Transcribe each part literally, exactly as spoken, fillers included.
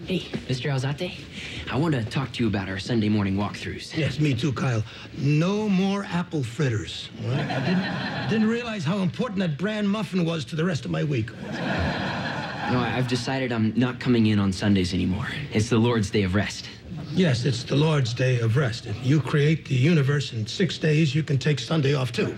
Hey, Mister Alzate, I want to talk to you about our Sunday morning walkthroughs. Yes, me too, Kyle. No more apple fritters. All right? I didn't, didn't realize how important that bran muffin was to the rest of my week. No, I've decided I'm not coming in on Sundays anymore. It's the Lord's Day of Rest. Yes, it's the Lord's Day of Rest. If you create the universe in six days, you can take Sunday off, too.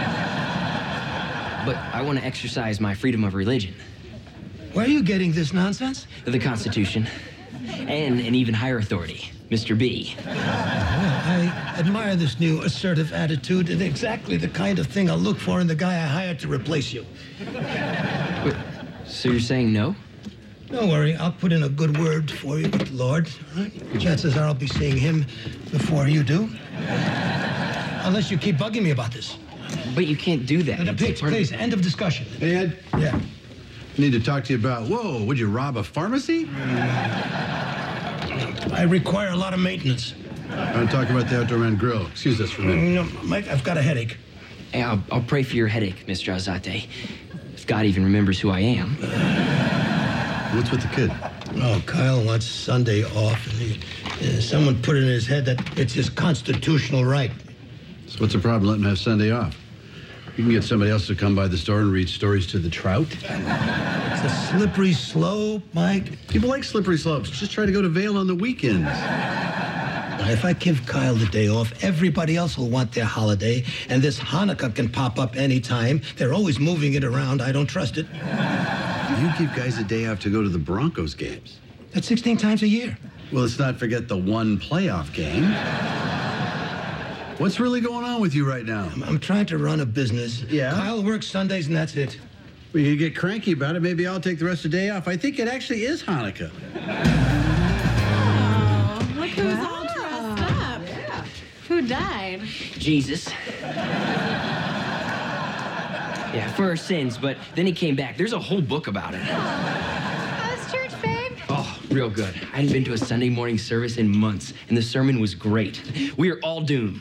But I want to exercise my freedom of religion. Where are you getting this nonsense? The Constitution. And an even higher authority, Mister B. Well, I admire this new assertive attitude and exactly the kind of thing I'll look for in the guy I hired to replace you. Wait, so you're saying no? Don't worry, I'll put in a good word for you with the Lord. All right? Chances are I'll be seeing him before you do. Unless you keep bugging me about this. But you can't do that. Uh, please, please, end of discussion. Hey, Ed. Yeah. I need to talk to you about, whoa, would you rob a pharmacy? I require a lot of maintenance. I'm talking about the Outdoor Man Grill. Excuse us for a minute. No, Mike, I've got a headache. Hey, I'll, I'll pray for your headache, Mister Alzate. If God even remembers who I am. What's with the kid? Oh, Kyle wants Sunday off. And he, uh, someone put it in his head that it's his constitutional right. So what's the problem letting him have Sunday off? You can get somebody else to come by the store and read stories to the trout. It's a slippery slope, Mike. People like slippery slopes. Just try to go to Vail on the weekends. Now, if I give Kyle the day off, everybody else will want their holiday, and this Hanukkah can pop up anytime. They're always moving it around. I don't trust it. You give guys a day off to go to the Broncos games. That's sixteen times a year. Well, let's not forget the one playoff game. What's really going on with you right now? I'm, I'm trying to run a business. Yeah? Kyle works Sundays, and that's it. Well, you get cranky about it. Maybe I'll take the rest of the day off. I think it actually is Hanukkah. Oh, look who's all dressed up. Yeah. Who died? Jesus. Yeah, for our sins, but then he came back. There's a whole book about it. How's church, babe? Oh, real good. I hadn't been to a Sunday morning service in months, and the sermon was great. We are all doomed.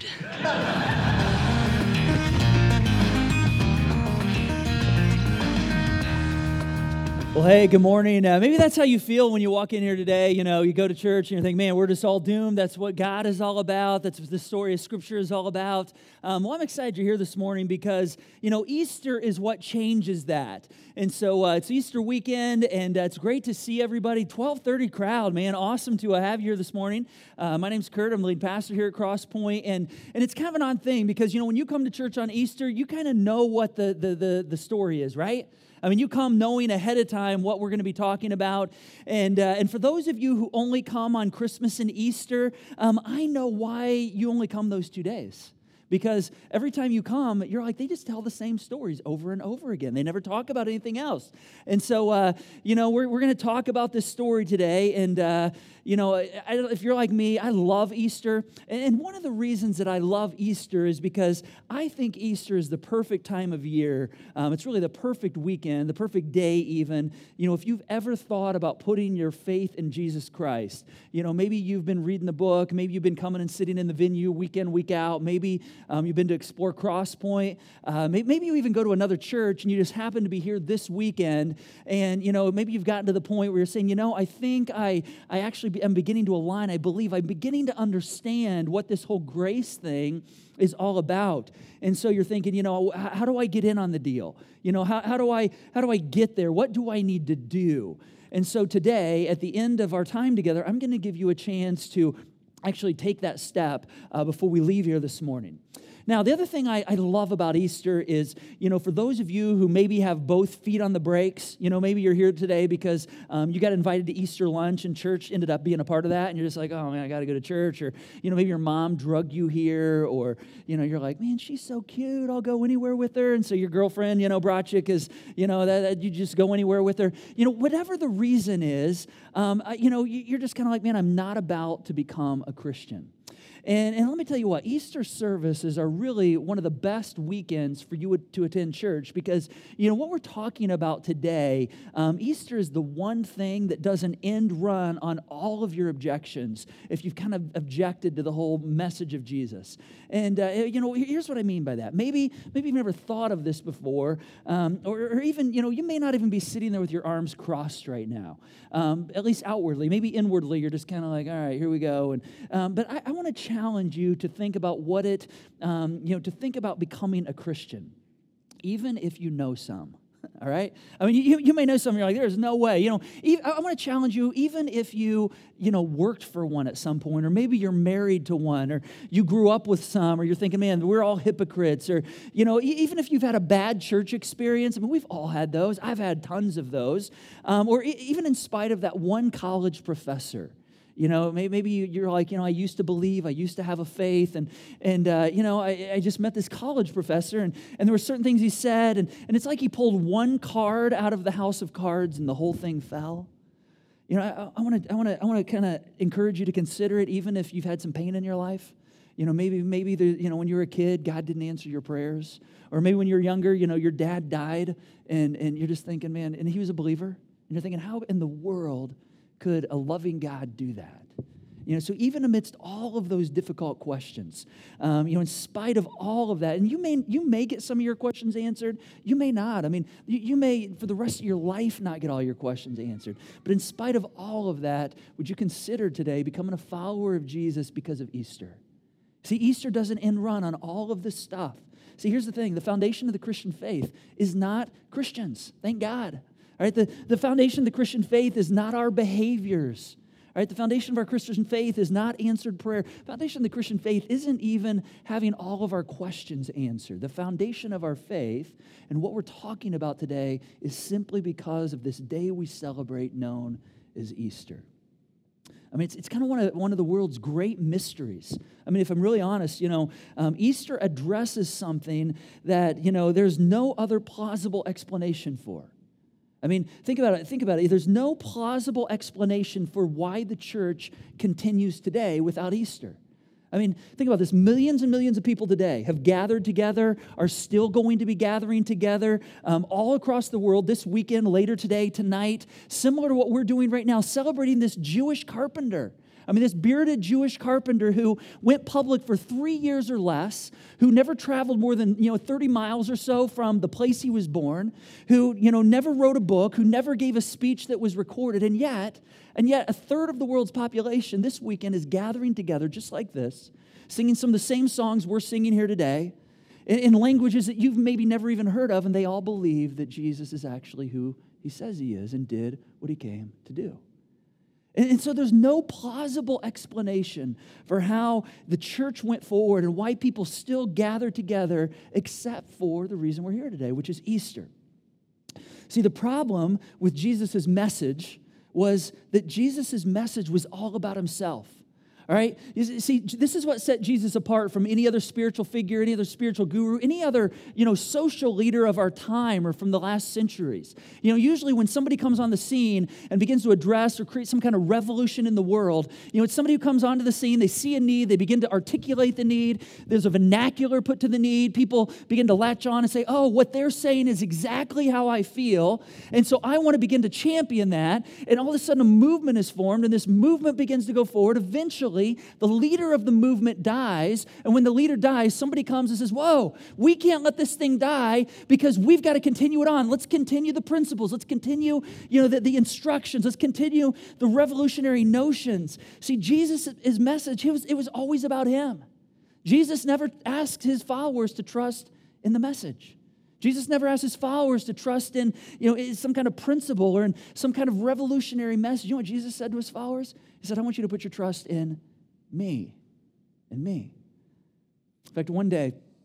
Well, hey, good morning. Uh, maybe that's how you feel when you walk in here today. You know, you go to church and you think, man, we're just all doomed. That's what God is all about. That's what the story of Scripture is all about. Um, well, I'm excited you're here this morning because, you know, Easter is what changes that. And so uh, it's Easter weekend, and uh, it's great to see everybody. twelve thirty crowd, man. Awesome to uh, have you here this morning. Uh, my name's Kurt. I'm the lead pastor here at Cross Point, and and it's kind of an odd thing because, you know, when you come to church on Easter, you kind of know what the, the the the story is, right? I mean, you come knowing ahead of time what we're going to be talking about. And uh, and for those of you who only come on Christmas and Easter, um, I know why you only come those two days. Because every time you come, you're like, they just tell the same stories over and over again. They never talk about anything else. And so, uh, you know, we're, we're going to talk about this story today. And, uh, you know, I, if you're like me, I love Easter. And one of the reasons that I love Easter is because I think Easter is the perfect time of year. Um, it's really the perfect weekend, the perfect day even. You know, if you've ever thought about putting your faith in Jesus Christ, you know, maybe you've been reading the book, maybe you've been coming and sitting in the venue week in, week out, maybe Um, you've been to explore Cross Point. Uh, maybe, maybe you even go to another church and you just happen to be here this weekend. And, you know, maybe you've gotten to the point where you're saying, you know, I think I, I actually am beginning to align. I believe I'm beginning to understand what this whole grace thing is all about. And so you're thinking, you know, how, how do I get in on the deal? You know, how, how do I how do I get there? What do I need to do? And so today, at the end of our time together, I'm going to give you a chance to actually take that step uh, before we leave here this morning. Now, the other thing I, I love about Easter is, you know, for those of you who maybe have both feet on the brakes, you know, maybe you're here today because um, you got invited to Easter lunch and church ended up being a part of that, and you're just like, oh, man, I got to go to church, or, you know, maybe your mom drugged you here, or, you know, you're like, man, she's so cute, I'll go anywhere with her, and so your girlfriend, you know, brought you because, you know, that, that you just go anywhere with her. You know, whatever the reason is, um, you know, you're just kind of like, man, I'm not about to become a Christian. And, and let me tell you what, Easter services are really one of the best weekends for you to attend church because, you know, what we're talking about today, um, Easter is the one thing that does an end run on all of your objections if you've kind of objected to the whole message of Jesus. And, uh, you know, here's what I mean by that. Maybe, maybe you've never thought of this before, um, or, or even, you know, you may not even be sitting there with your arms crossed right now, um, at least outwardly. Maybe inwardly, you're just kind of like, all right, here we go. And um, but I, I want to challenge you to think about what it, um, you know, to think about becoming a Christian, even if you know some. All right? I mean, you, you may know some, you're like, there's no way. You know, even, I want to challenge you, even if you, you know, worked for one at some point, or maybe you're married to one, or you grew up with some, or you're thinking, man, we're all hypocrites, or, you know, even if you've had a bad church experience, I mean, we've all had those. I've had tons of those. Um, or even in spite of that one college professor. You know, maybe you're like, you know, I used to believe, I used to have a faith, and, and uh, you know, I, I just met this college professor, and, and there were certain things he said, and, and it's like he pulled one card out of the house of cards, and the whole thing fell. You know, I want to I want to, I want to kind of encourage you to consider it, even if you've had some pain in your life. You know, maybe, maybe the, you know, when you were a kid, God didn't answer your prayers. Or maybe when you're younger, you know, your dad died, and, and you're just thinking, man, and he was a believer, and you're thinking, how in the world could a loving God do that? You know, so even amidst all of those difficult questions, um, you know, in spite of all of that, and you may you may get some of your questions answered, you may not. I mean, you, you may, for the rest of your life, not get all your questions answered. But in spite of all of that, would you consider today becoming a follower of Jesus because of Easter? See, Easter doesn't end run on all of this stuff. See, here's the thing. The foundation of the Christian faith is not Christians. Thank God. All right, the, the foundation of the Christian faith is not our behaviors. All right, the foundation of our Christian faith is not answered prayer. The foundation of the Christian faith isn't even having all of our questions answered. The foundation of our faith and what we're talking about today is simply because of this day we celebrate known as Easter. I mean, it's, it's kind of one of, one of the world's great mysteries. I mean, if I'm really honest, you know, um, Easter addresses something that, you know, there's no other plausible explanation for. I mean, think about it. Think about it. There's no plausible explanation for why the church continues today without Easter. I mean, think about this. Millions and millions of people today have gathered together, are still going to be gathering together um, all across the world this weekend, later today, tonight, similar to what we're doing right now, celebrating this Jewish carpenter. I mean, this bearded Jewish carpenter who went public for three years or less, who never traveled more than, you know, thirty miles or so from the place he was born, who, you know, never wrote a book, who never gave a speech that was recorded, and yet, and yet a third of the world's population this weekend is gathering together just like this, singing some of the same songs we're singing here today, in, in languages that you've maybe never even heard of, and they all believe that Jesus is actually who he says he is and did what he came to do. And so there's no plausible explanation for how the church went forward and why people still gather together except for the reason we're here today, which is Easter. See, the problem with Jesus' message was that Jesus' message was all about himself. All right? See, this is what set Jesus apart from any other spiritual figure, any other spiritual guru, any other, you know, social leader of our time or from the last centuries. You know, usually when somebody comes on the scene and begins to address or create some kind of revolution in the world, you know, it's somebody who comes onto the scene, they see a need, they begin to articulate the need, there's a vernacular put to the need, people begin to latch on and say, oh, what they're saying is exactly how I feel, and so I want to begin to champion that, and all of a sudden a movement is formed, and this movement begins to go forward. Eventually, the leader of the movement dies, and when the leader dies, somebody comes and says, whoa, we can't let this thing die because we've got to continue it on. Let's continue the principles. Let's continue, you know, the, the instructions. Let's continue the revolutionary notions. See, Jesus, his message, it was, it was always about him. Jesus never asked his followers to trust in the message. Jesus never asked his followers to trust in, you know, some kind of principle or in some kind of revolutionary message. You know what Jesus said to his followers? He said, I want you to put your trust in me, in me. In fact, one day,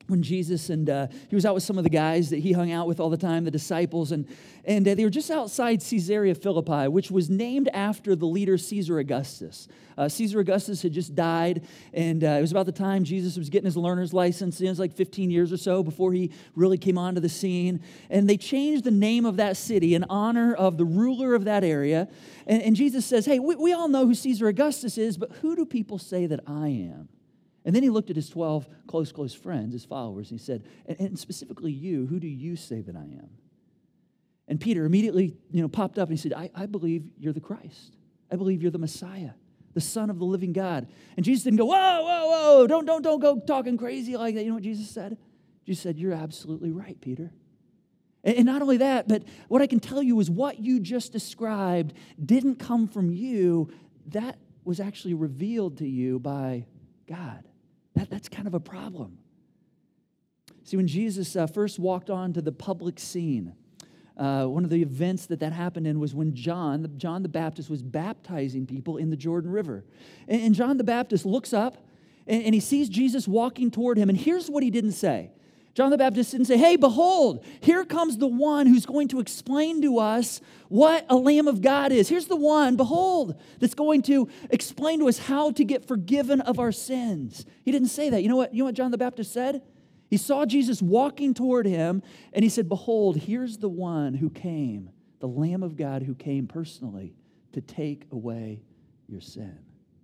when Jesus and uh, he was out with some of the guys that he hung out with all the time, the disciples, and and uh, they were just outside Caesarea Philippi, which was named after the leader Caesar Augustus. Uh, Caesar Augustus had just died, and uh, it was about the time Jesus was getting his learner's license. It was like fifteen years or so before he really came onto the scene. And they changed the name of that city in honor of the ruler of that area. And, and Jesus says, hey, we, we all know who Caesar Augustus is, but who do people say that I am? And then he looked at his twelve close, close friends, his followers, and he said, and, and specifically you, who do you say that I am? And Peter immediately, you know, popped up and he said, I, I believe you're the Christ. I believe you're the Messiah, the Son of the living God. And Jesus didn't go, whoa, whoa, whoa, don't, don't, don't go talking crazy like that. You know what Jesus said? Jesus said, you're absolutely right, Peter. And, and not only that, but what I can tell you is what you just described didn't come from you. That was actually revealed to you by God. That, that's kind of a problem. See, when Jesus uh, first walked onto the public scene, uh, one of the events that that happened in was when John, John the Baptist, was baptizing people in the Jordan River. And, and John the Baptist looks up, and, and he sees Jesus walking toward him, and here's what he didn't say. John the Baptist didn't say, hey, behold, here comes the one who's going to explain to us what a Lamb of God is. Here's the one, behold, that's going to explain to us how to get forgiven of our sins. He didn't say that. You know what, you know what John the Baptist said? He saw Jesus walking toward him, and he said, behold, here's the one who came, the Lamb of God who came personally to take away your sin.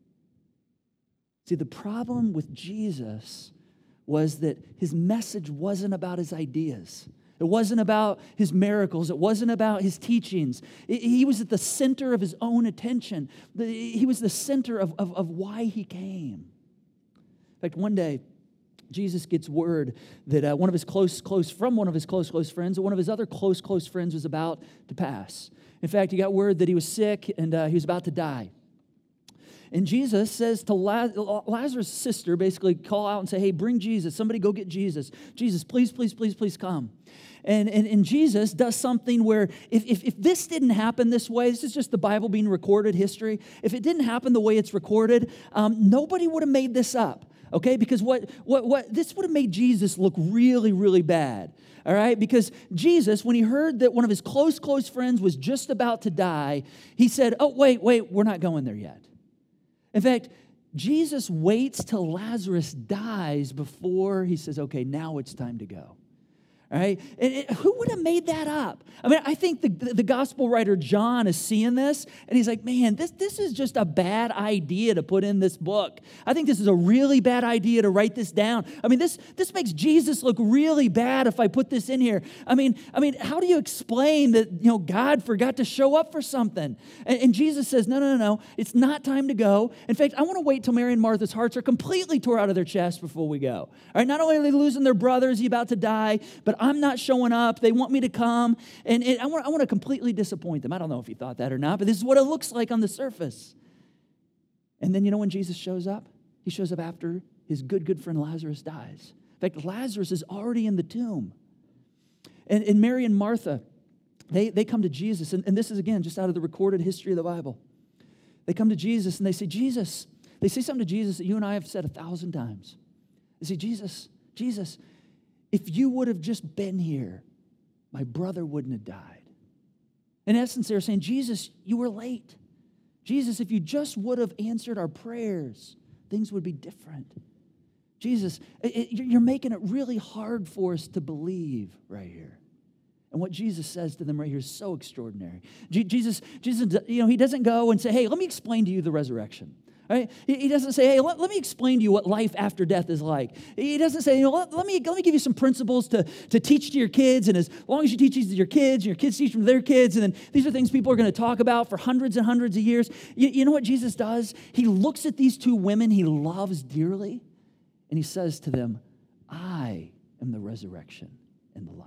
See, the problem with Jesus was that his message wasn't about his ideas. It wasn't about his miracles. It wasn't about his teachings. He was at the center of his own attention. He was the center of, of, of why he came. In fact, one day, Jesus gets word that uh, one of his close, close, from one of his close, close friends, one of his other close, close friends was about to pass. In fact, he got word that he was sick and uh, he was about to die. And Jesus says to Lazarus' sister, basically call out and say, hey, bring Jesus. Somebody go get Jesus. Jesus, please, please, please, please come. And, and, and Jesus does something where if, if, if this didn't happen this way, this is just the Bible being recorded history. If it didn't happen the way it's recorded, um, nobody would have made this up. Okay, because what, what, what this would have made Jesus look really, really bad. All right, because Jesus, when he heard that one of his close, close friends was just about to die, he said, oh, wait, wait, we're not going there yet. In fact, Jesus waits till Lazarus dies before he says, okay, now it's time to go. All right? And it, who would have made that up? I mean, I think the, the gospel writer John is seeing this, and he's like, man, this, this is just a bad idea to put in this book. I think this is a really bad idea to write this down. I mean, this, this makes Jesus look really bad if I put this in here. I mean, I mean, how do you explain that, you know, God forgot to show up for something? And, and Jesus says, no, no, no, no, it's not time to go. In fact, I want to wait till Mary and Martha's hearts are completely tore out of their chest before we go. All right, not only are they losing their brother, is he about to die, but I'm not showing up. They want me to come, and, and I want I want to completely disappoint them. I don't know if he thought that or not, but this is what it looks like on the surface. And then you know when Jesus shows up? He shows up after his good, good friend Lazarus dies. In fact, Lazarus is already in the tomb. And, and Mary and Martha, they, they come to Jesus, and, and this is, again, just out of the recorded history of the Bible. They come to Jesus, and they say, Jesus, they say something to Jesus that you and I have said a thousand times. They say, Jesus, Jesus, if you would have just been here, my brother wouldn't have died. In essence, they're saying, Jesus, you were late. Jesus, if you just would have answered our prayers, things would be different. Jesus, it, you're making it really hard for us to believe right here. And what Jesus says to them right here is so extraordinary. Jesus, Jesus, you know, he doesn't go and say, hey, let me explain to you the resurrection. Right? He doesn't say, hey, let, let me explain to you what life after death is like. He doesn't say, you know, let, let, me, let me give you some principles to, to teach to your kids, and as long as you teach these to your kids, and your kids teach them to their kids, and then these are things people are going to talk about for hundreds and hundreds of years. You, you know what Jesus does? He looks at these two women he loves dearly, and he says to them, I am the resurrection and the life.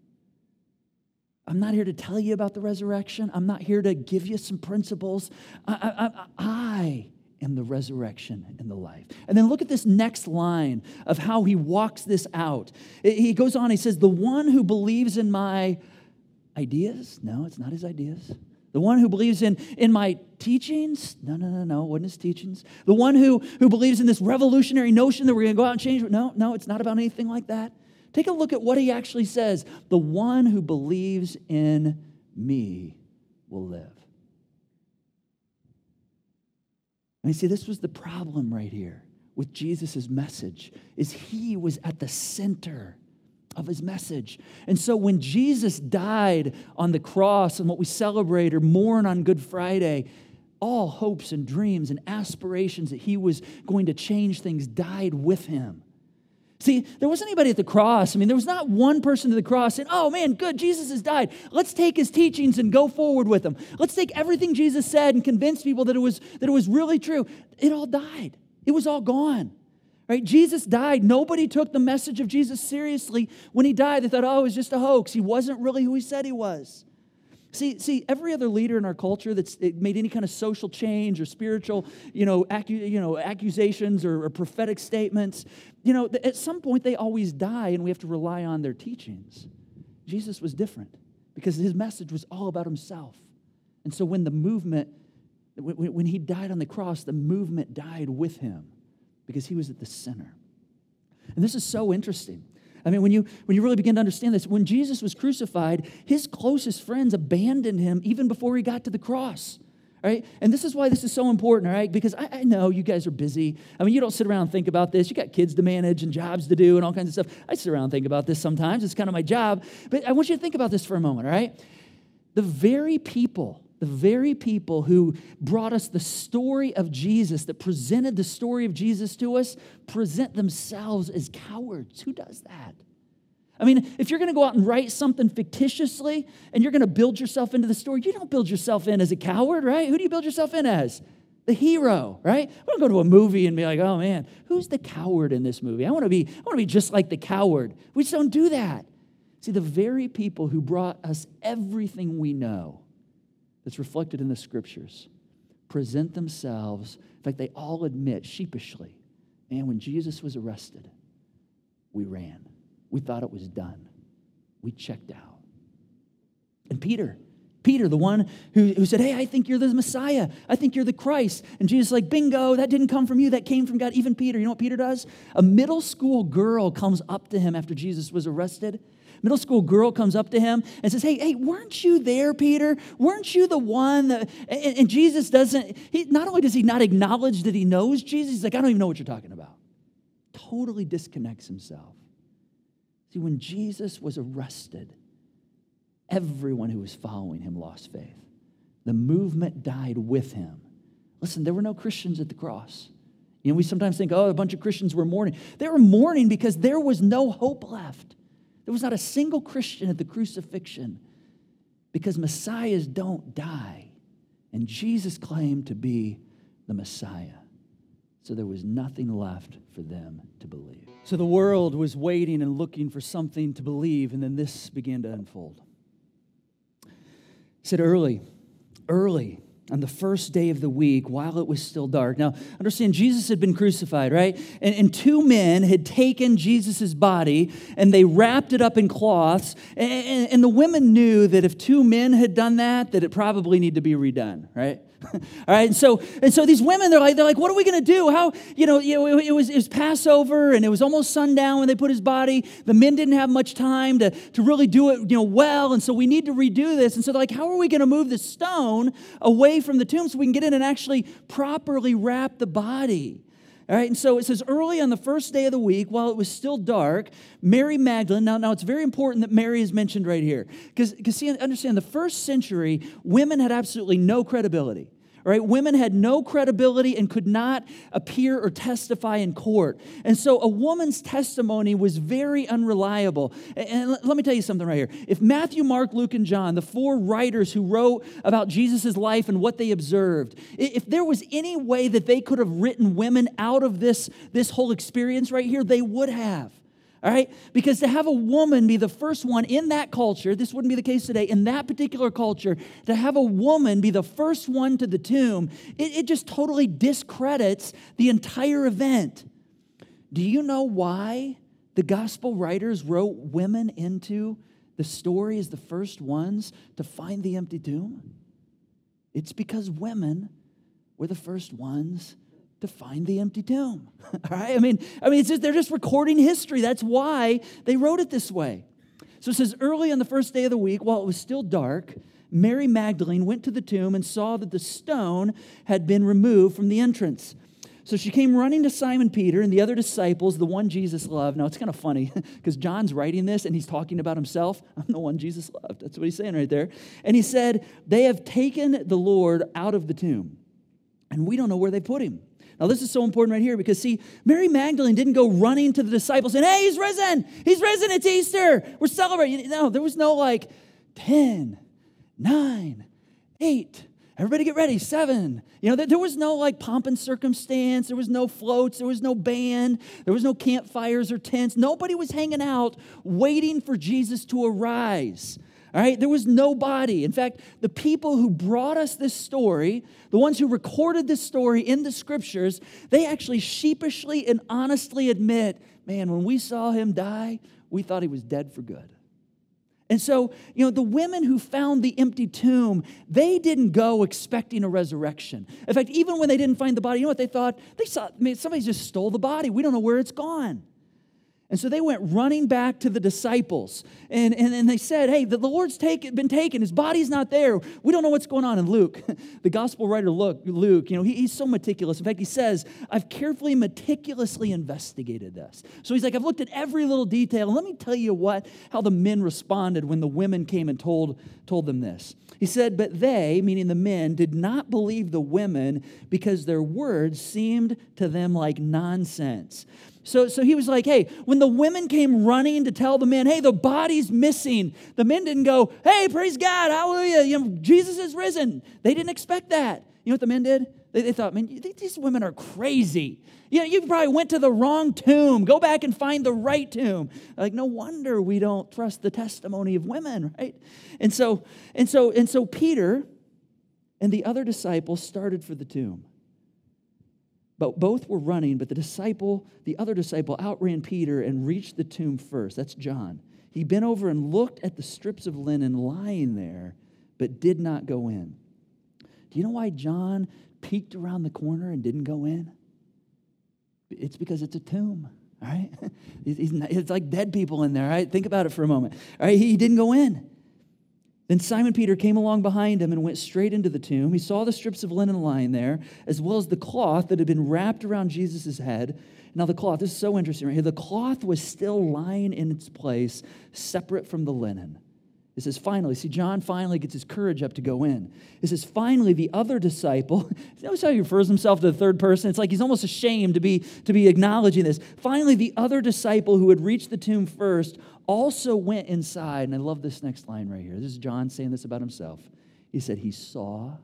I'm not here to tell you about the resurrection. I'm not here to give you some principles. I, I, I, I am the resurrection and the life. And then look at this next line of how he walks this out. He goes on, he says, the one who believes in my ideas, no, it's not his ideas. The one who believes in, in my teachings? No, no, no, no. It wasn't his teachings. The one who, who believes in this revolutionary notion that we're going to go out and change? No, no, it's not about anything like that. Take a look at what he actually says. The one who believes in me will live. And you see, this was the problem right here with Jesus' message, is he was at the center of his message. And so when Jesus died on the cross and what we celebrate or mourn on Good Friday, all hopes and dreams and aspirations that he was going to change things died with him. See, there wasn't anybody at the cross. I mean, there was not one person to the cross saying, oh man, good, Jesus has died. Let's take his teachings and go forward with them. Let's take everything Jesus said and convince people that it was, that it was really true. It all died. It was all gone. Right? Jesus died. Nobody took the message of Jesus seriously when he died. They thought, oh, it was just a hoax. He wasn't really who he said he was. See, see, every other leader in our culture that's made any kind of social change or spiritual, you know, accu- you know accusations or, or prophetic statements, you know, at some point they always die and we have to rely on their teachings. Jesus was different because his message was all about himself. And so when the movement, when, when he died on the cross, the movement died with him because he was at the center. And this is so interesting. I mean, when you when you really begin to understand this, when Jesus was crucified, his closest friends abandoned him even before he got to the cross, right? And this is why this is so important, all right? Because I, I know you guys are busy. I mean, you don't sit around and think about this. You got kids to manage and jobs to do and all kinds of stuff. I sit around and think about this sometimes. It's kind of my job. But I want you to think about this for a moment, all right? The very people The very people who brought us the story of Jesus, that presented the story of Jesus to us, present themselves as cowards. Who does that? I mean, if you're going to go out and write something fictitiously and you're going to build yourself into the story, you don't build yourself in as a coward, right? Who do you build yourself in as? The hero, right? We don't go to a movie and be like, oh man, who's the coward in this movie? I want to be, I want to be just like the coward. We just don't do that. See, the very people who brought us everything we know that's reflected in the scriptures present themselves, in fact, they all admit sheepishly, man, when Jesus was arrested, we ran. We thought it was done. We checked out. And Peter, Peter, the one who, who said, hey, I think you're the Messiah. I think you're the Christ. And Jesus is like, bingo, that didn't come from you. That came from God. Even Peter, you know what Peter does? A middle school girl comes up to him after Jesus was arrested. Middle school girl comes up to him and says, hey, hey, weren't you there, Peter? Weren't you the one that, and, and Jesus doesn't, he, not only does he not acknowledge that he knows Jesus, he's like, I don't even know what you're talking about. Totally disconnects himself. See, when Jesus was arrested, everyone who was following him lost faith. The movement died with him. Listen, there were no Christians at the cross. You know, we sometimes think, oh, a bunch of Christians were mourning. They were mourning because there was no hope left. There was not a single Christian at the crucifixion because Messiahs don't die. And Jesus claimed to be the Messiah. So there was nothing left for them to believe. So the world was waiting and looking for something to believe, and then this began to unfold. He said early, early, on the first day of the week, while it was still dark. Now, understand, Jesus had been crucified, right? And, and two men had taken Jesus' body, and they wrapped it up in cloths. And, and, and the women knew that if two men had done that, that it probably needed to be redone, right? All right, and so and so these women, they're like, they're like, what are we going to do? How, you know, you know, it was it was Passover, and it was almost sundown when they put his body. The men didn't have much time to, to really do it, you know, well, and so we need to redo this. And so they're like, how are we going to move the stone away from the tomb so we can get in and actually properly wrap the body? All right, and so it says, early on the first day of the week, while it was still dark, Mary Magdalene, now, now it's very important that Mary is mentioned right here, because, because see, understand, the first century, women had absolutely no credibility. All right, women had no credibility and could not appear or testify in court. And so a woman's testimony was very unreliable. And let me tell you something right here. If Matthew, Mark, Luke, and John, the four writers who wrote about Jesus' life and what they observed, if there was any way that they could have written women out of this, this whole experience right here, they would have. All right? Because to have a woman be the first one in that culture, this wouldn't be the case today, in that particular culture, to have a woman be the first one to the tomb, it, it just totally discredits the entire event. Do you know why the gospel writers wrote women into the story as the first ones to find the empty tomb? It's because women were the first ones to find the empty tomb. All right? I mean, I mean, it's just, they're just recording history. That's why they wrote it this way. So it says, early on the first day of the week, while it was still dark, Mary Magdalene went to the tomb and saw that the stone had been removed from the entrance. So she came running to Simon Peter and the other disciples, the one Jesus loved. Now, it's kind of funny because John's writing this and he's talking about himself. I'm the one Jesus loved. That's what he's saying right there. And he said, they have taken the Lord out of the tomb, and we don't know where they put him. Now, this is so important right here because, see, Mary Magdalene didn't go running to the disciples and, hey, he's risen. He's risen. It's Easter. We're celebrating. No, there was no like ten, nine, eight. Everybody get ready, seven. You know, there was no like pomp and circumstance. There was no floats. There was no band. There was no campfires or tents. Nobody was hanging out waiting for Jesus to arise. All right, there was nobody. In fact, the people who brought us this story, the ones who recorded this story in the scriptures, they actually sheepishly and honestly admit, man, when we saw him die, we thought he was dead for good. And so, you know, the women who found the empty tomb, they didn't go expecting a resurrection. In fact, even when they didn't find the body, you know what they thought? They saw, I mean, somebody just stole the body. We don't know where it's gone. And so they went running back to the disciples. And, and, and they said, hey, the Lord's take, been taken. His body's not there. We don't know what's going on. And Luke, the gospel writer Luke, Luke you know, he, he's so meticulous. In fact, he says, I've carefully, meticulously investigated this. So he's like, I've looked at every little detail. And let me tell you what, how the men responded when the women came and told, told them this. He said, but they, meaning the men, did not believe the women because their words seemed to them like nonsense. So, so he was like, hey, when the women came running to tell the men, hey, the body's missing, the men didn't go, hey, praise God, hallelujah, you know, Jesus is risen. They didn't expect that. You know what the men did? They, they thought, man, these women are crazy. You know, you probably went to the wrong tomb. Go back and find the right tomb. Like, no wonder we don't trust the testimony of women, right? And so, and so, and so Peter and the other disciples started for the tomb. But both were running, but the disciple, the other disciple, outran Peter and reached the tomb first. That's John. He bent over and looked at the strips of linen lying there, but did not go in. Do you know why John peeked around the corner and didn't go in? It's because it's a tomb, all right? It's like dead people in there, all right? Think about it for a moment. All right, he didn't go in. Then Simon Peter came along behind him and went straight into the tomb. He saw the strips of linen lying there, as well as the cloth that had been wrapped around Jesus' head. Now the cloth, this is so interesting right here. The cloth was still lying in its place, separate from the linen. It says, finally, see, John finally gets his courage up to go in. It says, finally, the other disciple, notice how he refers himself to the third person? It's like he's almost ashamed to be, to be acknowledging this. Finally, the other disciple who had reached the tomb first also went inside. And I love this next line right here. This is John saying this about himself. He said, he saw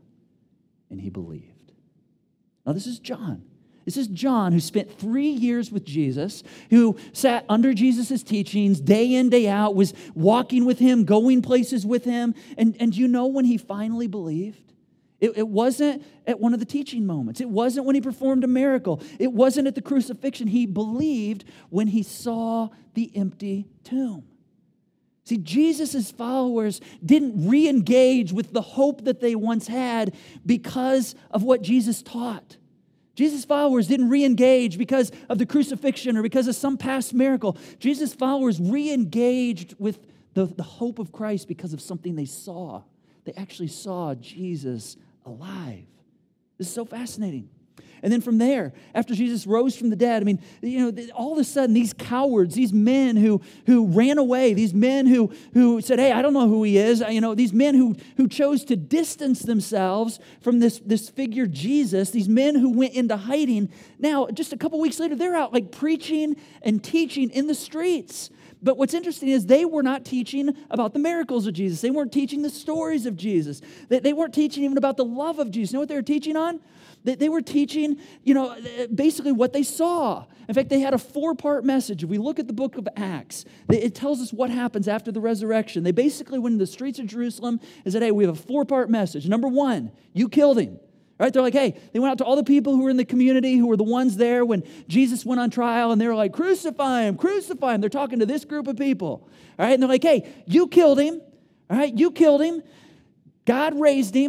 and he believed. Now, this is John. This is John, who spent three years with Jesus, who sat under Jesus' teachings day in, day out, was walking with him, going places with him. And, and you know when he finally believed? It, it wasn't at one of the teaching moments. It wasn't when he performed a miracle. It wasn't at the crucifixion. He believed when he saw the empty tomb. See, Jesus' followers didn't re-engage with the hope that they once had because of what Jesus taught. Jesus' followers didn't re-engage because of the crucifixion or because of some past miracle. Jesus' followers re-engaged with the, the hope of Christ because of something they saw. They actually saw Jesus alive. This is so fascinating. And then from there, after Jesus rose from the dead, I mean, you know, all of a sudden, these cowards, these men who, who ran away, these men who, who said, hey, I don't know who he is, you know, these men who, who chose to distance themselves from this, this figure Jesus, these men who went into hiding, now, just a couple weeks later, they're out like preaching and teaching in the streets. But what's interesting is they were not teaching about the miracles of Jesus. They weren't teaching the stories of Jesus. They, they weren't teaching even about the love of Jesus. You know what they were teaching on? They, they were teaching, you know, basically what they saw. In fact, they had a four-part message. If we look at the book of Acts, it tells us what happens after the resurrection. They basically went in the streets of Jerusalem and said, hey, we have a four-part message. Number one, you killed him. Right? They're like, hey, they went out to all the people who were in the community, who were the ones there when Jesus went on trial, and they were like, crucify him, crucify him. They're talking to this group of people. All right? And they're like, hey, you killed him. All right? You killed him. God raised him.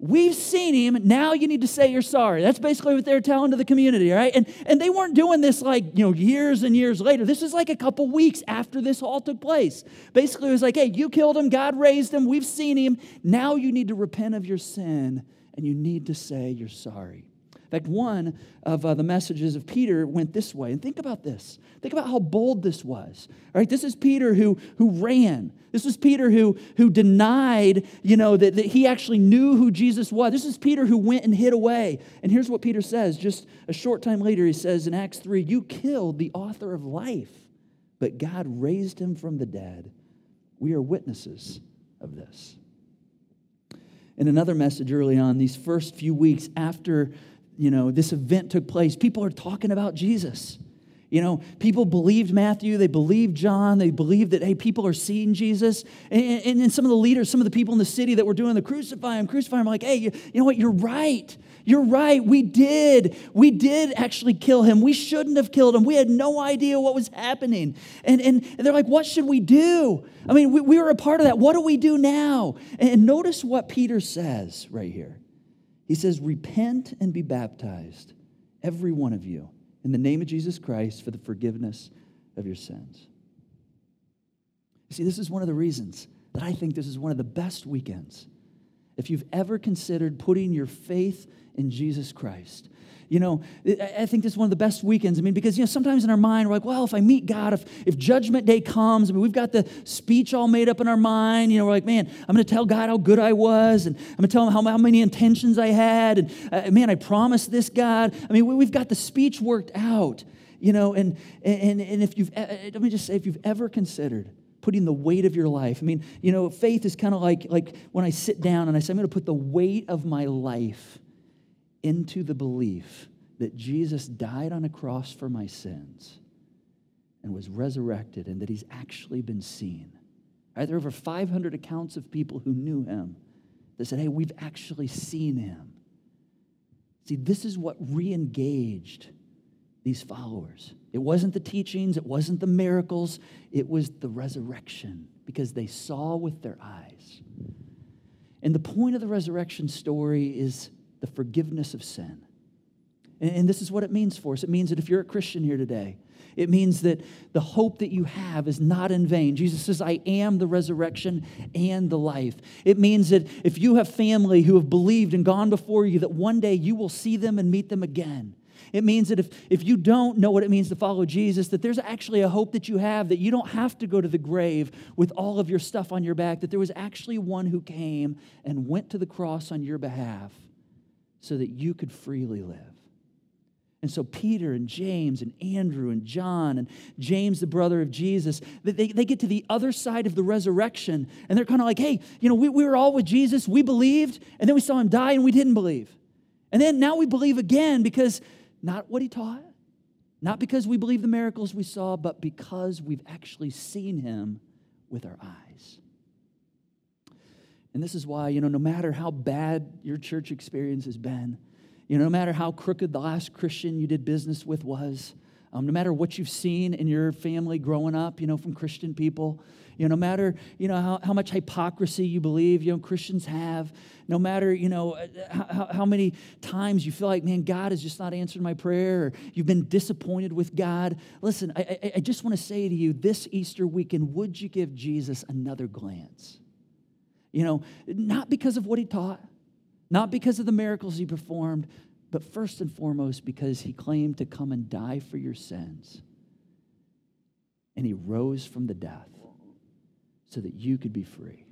we've seen him, now you need to say you're sorry. That's basically what they're telling to the community, right? And, and they weren't doing this like, you know, years and years later. This was like a couple weeks after this all took place. Basically, it was like, hey, you killed him, God raised him, we've seen him. Now you need to repent of your sin, and you need to say you're sorry. In fact, one of uh, the messages of Peter went this way. And think about this. Think about how bold this was. All right, this is Peter who, who ran. This was Peter who, who denied, you know, that, that he actually knew who Jesus was. This is Peter who went and hid away. And here's what Peter says. Just a short time later, he says in Acts three, you killed the author of life, but God raised him from the dead. We are witnesses of this. In another message early on, these first few weeks after you know, this event took place, people are talking about Jesus. You know, people believed Matthew, they believed John, they believed that, hey, people are seeing Jesus. And, and, and some of the leaders, some of the people in the city that were doing the crucify him, crucify him, like, hey, you, you know what, you're right. You're right, we did. We did actually kill him. We shouldn't have killed him. We had no idea what was happening. And, and, and they're like, what should we do? I mean, we, we were a part of that. What do we do now? And notice what Peter says right here. He says, repent and be baptized, every one of you, in the name of Jesus Christ for the forgiveness of your sins. You see, this is one of the reasons that I think this is one of the best weekends. If you've ever considered putting your faith in Jesus Christ, you know, I think this is one of the best weekends. I mean, because, you know, sometimes in our mind, we're like, well, if I meet God, if, if judgment day comes, I mean, we've got the speech all made up in our mind. You know, we're like, man, I'm going to tell God how good I was, and I'm going to tell him how, how many intentions I had, and uh, man, I promised this, God. I mean, we, we've got the speech worked out, you know, and and and if you've, uh, let me just say, if you've ever considered putting the weight of your life, I mean, you know, faith is kind of like, like when I sit down and I say, I'm going to put the weight of my life into the belief that Jesus died on a cross for my sins and was resurrected, and that he's actually been seen. Right? There are over five hundred accounts of people who knew him that said, hey, we've actually seen him. See, this is what re-engaged these followers. It wasn't the teachings, it wasn't the miracles, it was the resurrection, because they saw with their eyes. And the point of the resurrection story is the forgiveness of sin. And this is what it means for us. It means that if you're a Christian here today, it means that the hope that you have is not in vain. Jesus says, I am the resurrection and the life. It means that if you have family who have believed and gone before you, that one day you will see them and meet them again. It means that if, if you don't know what it means to follow Jesus, that there's actually a hope that you have, that you don't have to go to the grave with all of your stuff on your back, that there was actually one who came and went to the cross on your behalf so that you could freely live. And so Peter and James and Andrew and John and James, the brother of Jesus, they, they get to the other side of the resurrection, and they're kind of like, hey, you know, we, we were all with Jesus, we believed, and then we saw him die and we didn't believe. And then now we believe again because not what he taught, not because we believe the miracles we saw, but because we've actually seen him with our eyes. And this is why, you know, no matter how bad your church experience has been, you know, no matter how crooked the last Christian you did business with was, um, no matter what you've seen in your family growing up, you know, from Christian people, you know, no matter, you know, how, how much hypocrisy you believe, you know, Christians have, no matter, you know, how, how many times you feel like, man, God has just not answered my prayer, or you've been disappointed with God. Listen, I, I, I just want to say to you, this Easter weekend, would you give Jesus another glance? You know, not because of what he taught, not because of the miracles he performed, but first and foremost because he claimed to come and die for your sins. And he rose from the death so that you could be free.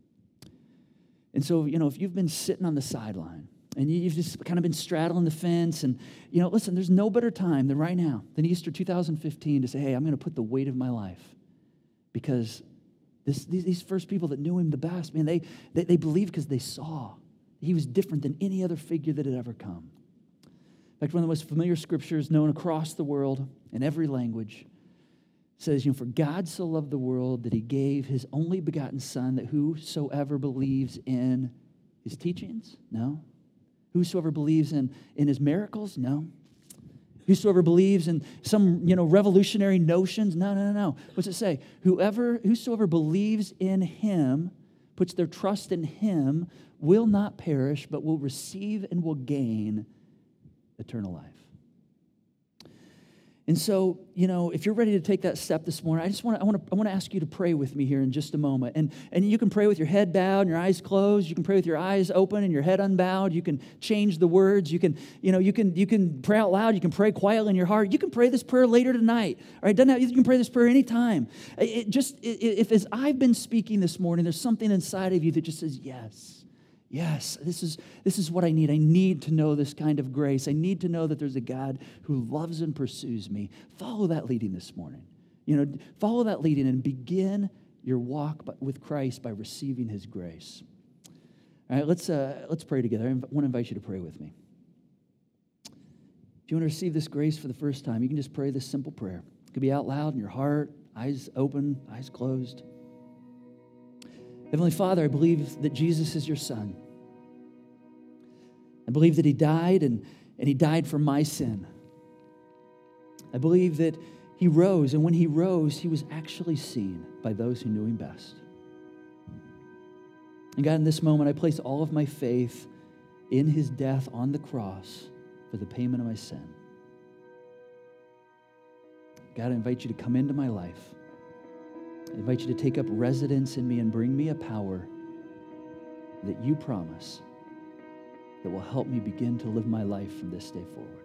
And so, you know, if you've been sitting on the sideline and you've just kind of been straddling the fence, and, you know, listen, there's no better time than right now, than Easter two thousand fifteen, to say, hey, I'm going to put the weight of my life. Because this, these, these first people that knew him the best, man, they, they, they believed because they saw. He was different than any other figure that had ever come. In fact, one of the most familiar scriptures known across the world in every language says, you know, for God so loved the world that he gave his only begotten Son, that whosoever believes in his teachings? No. Whosoever believes in, in his miracles? No. Whosoever believes in some, you know, revolutionary notions? No, no, no, no. What's it say? Whoever, whosoever believes in him puts their trust in him will not perish, but will receive and will gain eternal life. And so, you know, if you're ready to take that step this morning, I just want to I want to I want to ask you to pray with me here in just a moment. And and you can pray with your head bowed and your eyes closed. You can pray with your eyes open and your head unbowed. You can change the words. You can, you know, you can you can pray out loud. You can pray quietly in your heart. You can pray this prayer later tonight. All right, doesn't have, you can pray this prayer anytime. It just it, if as I've been speaking this morning, there's something inside of you that just says yes. Yes, this is this is what I need. I need to know this kind of grace. I need to know that there's a God who loves and pursues me. Follow that leading this morning. You know, follow that leading and begin your walk with Christ by receiving his grace. All right, let's uh, let's pray together. I want to invite you to pray with me. If you want to receive this grace for the first time, you can just pray this simple prayer. It could be out loud in your heart, eyes open, eyes closed. Heavenly Father, I believe that Jesus is your Son. I believe that he died and, and he died for my sin. I believe that he rose, and when he rose, he was actually seen by those who knew him best. And God, in this moment, I place all of my faith in his death on the cross for the payment of my sin. God, I invite you to come into my life. I invite you to take up residence in me and bring me a power that you promise that will help me begin to live my life from this day forward.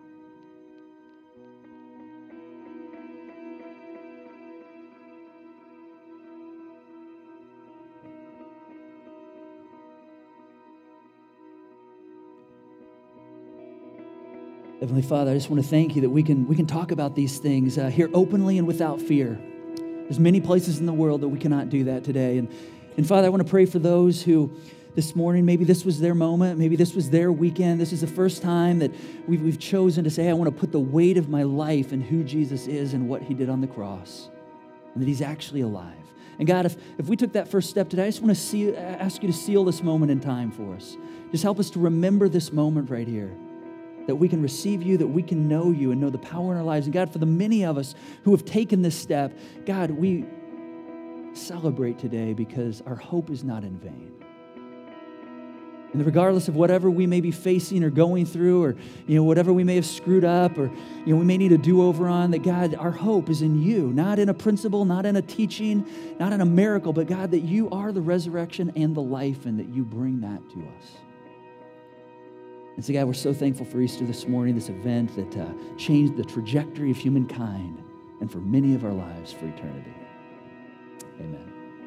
Heavenly Father, I just want to thank you that we can, we can talk about these things uh, here openly and without fear. There's many places in the world that we cannot do that today. And, and Father, I want to pray for those who this morning, maybe this was their moment, maybe this was their weekend. This is the first time that we've, we've chosen to say, hey, I want to put the weight of my life in who Jesus is and what he did on the cross, and that he's actually alive. And God, if, if we took that first step today, I just want to see, ask you to seal this moment in time for us. Just help us to remember this moment right here, that we can receive you, that we can know you and know the power in our lives. And God, for the many of us who have taken this step, God, we celebrate today because our hope is not in vain. And regardless of whatever we may be facing or going through, or you know whatever we may have screwed up, or you know we may need a do-over on, that God, our hope is in you, not in a principle, not in a teaching, not in a miracle, but God, that you are the resurrection and the life, and that you bring that to us. And so God, we're so thankful for Easter this morning, this event that uh, changed the trajectory of humankind and for many of our lives for eternity. Amen.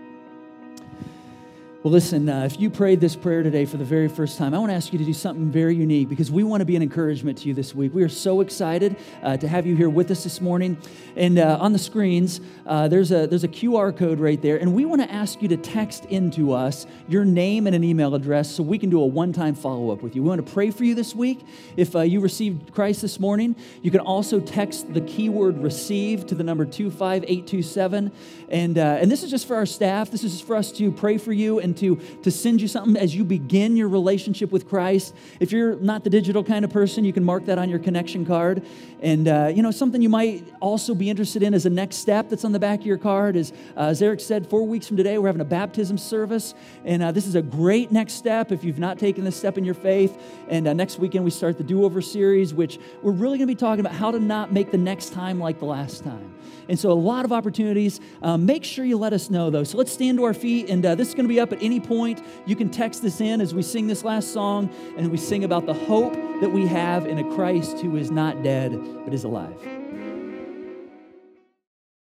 Well, listen, uh, if you prayed this prayer today for the very first time, I want to ask you to do something very unique because we want to be an encouragement to you this week. We are so excited uh, to have you here with us this morning. And uh, on the screens, uh, there's a there's a Q R code right there. And we want to ask you to text into us your name and an email address so we can do a one-time follow-up with you. We want to pray for you this week. If uh, you received Christ this morning, you can also text the keyword receive to the number two five eight two seven. And, uh, and this is just for our staff. This is just for us to pray for you and to, to send you something as you begin your relationship with Christ. If you're not the digital kind of person, you can mark that on your connection card. And, uh, you know, something you might also be interested in as a next step that's on the back of your card is, uh, as Eric said, four weeks from today, we're having a baptism service. And uh, this is a great next step if you've not taken this step in your faith. And uh, next weekend, we start the Do-Over series, which we're really going to be talking about how to not make the next time like the last time. And so a lot of opportunities. Um, make sure you let us know, though. So let's stand to our feet, and uh, this is going to be up at any point. You can text this in as we sing this last song, and we sing about the hope that we have in a Christ who is not dead, but is alive.